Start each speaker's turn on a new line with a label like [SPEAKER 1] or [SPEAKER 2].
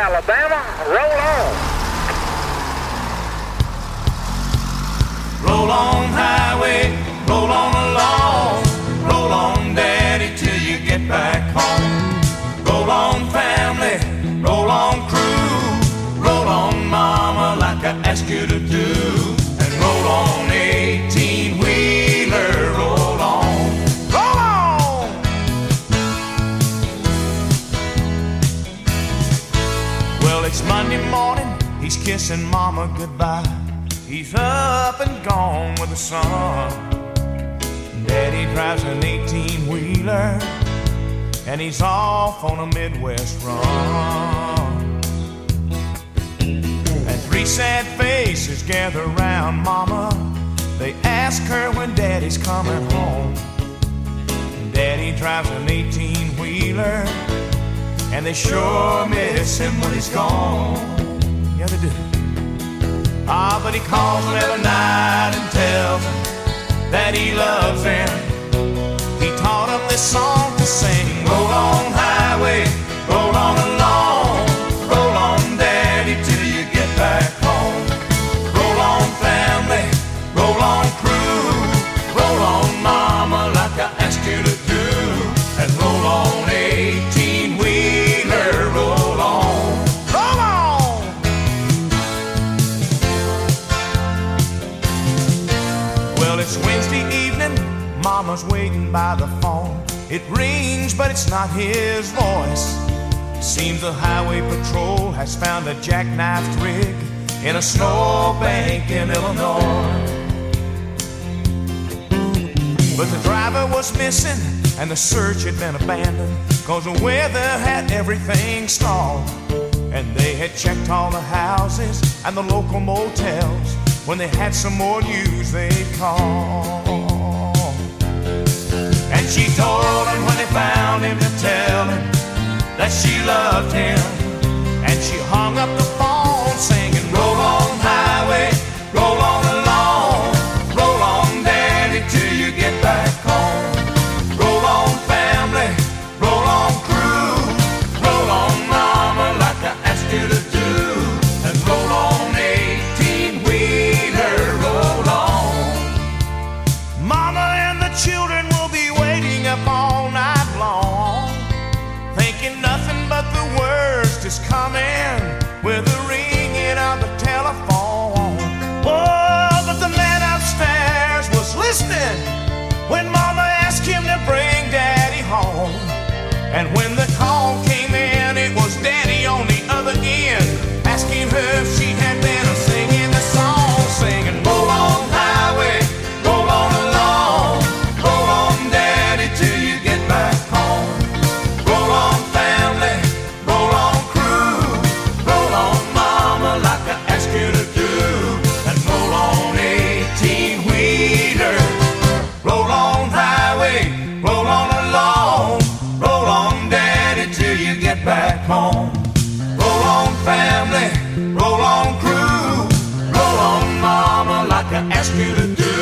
[SPEAKER 1] Alabama. Roll on.
[SPEAKER 2] Roll on, highway, roll on along. Roll on, daddy, till you get back home. Roll on, family, roll on, crew. Roll on, mama, like I asked you to do. And roll on, 18-wheeler, roll on. Roll on! Well, it's Monday morning, he's kissing mama goodbye. He's up and gone with the sun. Daddy drives an 18-wheeler, and he's off on a Midwest run. And three sad faces gather round mama. They ask her when daddy's coming home. Daddy drives an 18-wheeler, and they sure miss him when he's gone. Yeah, they do. Ah, but he calls them every night and tells them that he loves them. He taught them this song to sing. Roll on, highway, roll on along. Roll on, daddy, till you get back home. Roll on, family, roll on, crew. Roll on, mama, like I asked you to do. And roll on, 18-wheeler, roll on. Roll on! Well, it's Wednesday evening, mama's waiting by the phone. It rings, but it's not his voice. Seems the highway patrol has found a jackknifed rig in a snowbank in Illinois. But the driver was missing, and the search had been abandoned, 'cause the weather had everything stalled. And they had checked all the houses and the local motels. When they had some more news, they'd call. And she told him when they found him to tell him that she loved him. And she hung up the phone singing, roll on, highway, roll on along. Roll on, daddy, till you get back home. Roll on, family, roll on, crew. Roll on, mama, like I asked you to do. And roll on, 18-wheeler, roll on. Mama and the children will be waiting up all night long, thinking nothing but the worst is coming with the ringing of the telephone. Oh, but the man upstairs was listening when mama asked him to bring daddy home. And when the call came in, it was daddy on the other end, asking her if she had been singing the song, singing, roll on, highway, roll on along. Roll on, daddy, till you get back home. Roll on, family, roll on, crew. Roll on, mama, like I asked you to do. And roll on, 18-wheeler. Roll on, highway, roll on along. Roll on, daddy, till you get back home. Roll on, family, roll on, crew. Roll on, mama, like I asked you to do.